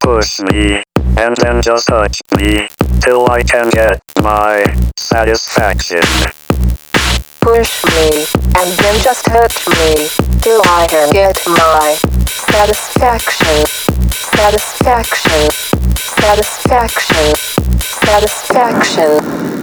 Push me, and then just touch me, till I can get my satisfaction. Push me, and then just touch me, till I can get my satisfaction. Satisfaction. Satisfaction. Satisfaction.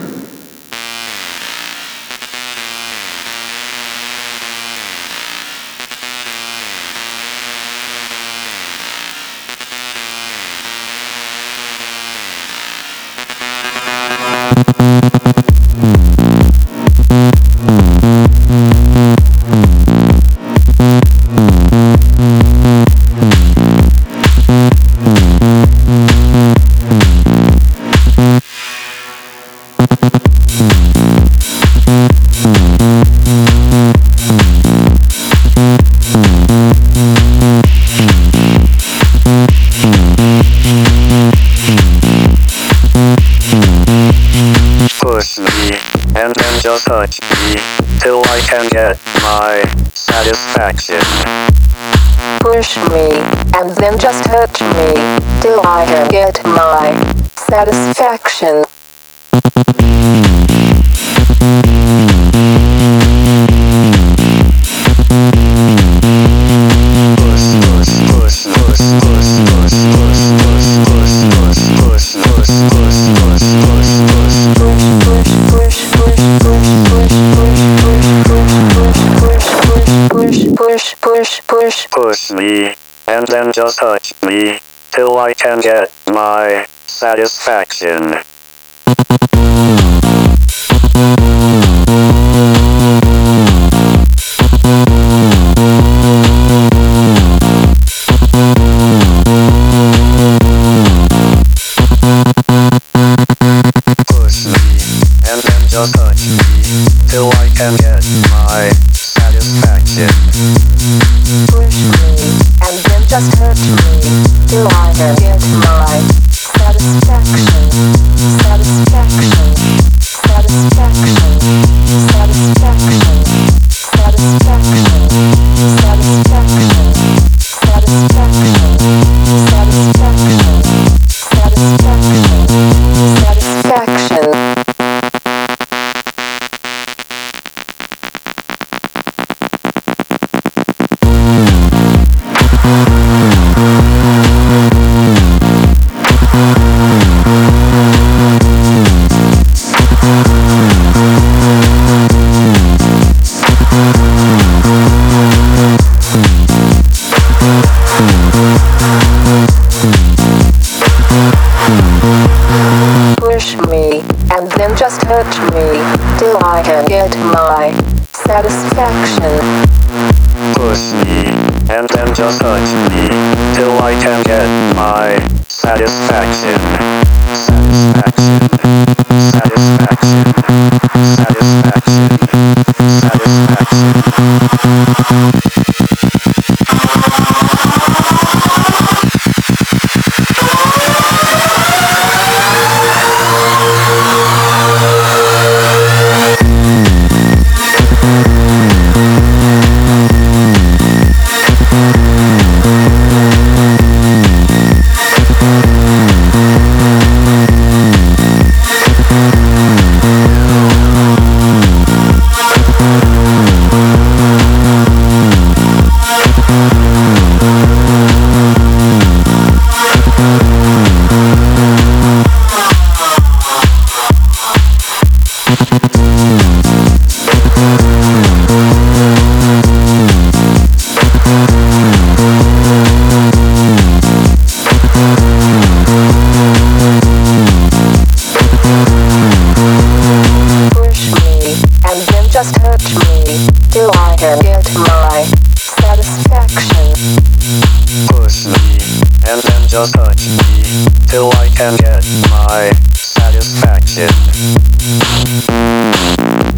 Push me, and then just touch me, till I can get my satisfaction. Push me, and then just touch me, till I can get my satisfaction. Push me, and then just touch me, till I can get my satisfaction. Push me, and then just touch me, till I can get my satisfaction. Push me, and then just touch me, till I can get my satisfaction. Satisfaction. Satisfaction. Satisfaction. Satisfaction. Satisfaction. Satisfaction. Satisfaction. Satisfaction. Satisfaction. Push me, and then just touch me, till I can get my satisfaction. Push me, and then just touch me, till I can get my satisfaction. Satisfaction. Satisfaction. Satisfaction. Push me, and then just touch me, till I can get my satisfaction. Push me, and then just touch me, till I can get my satisfaction.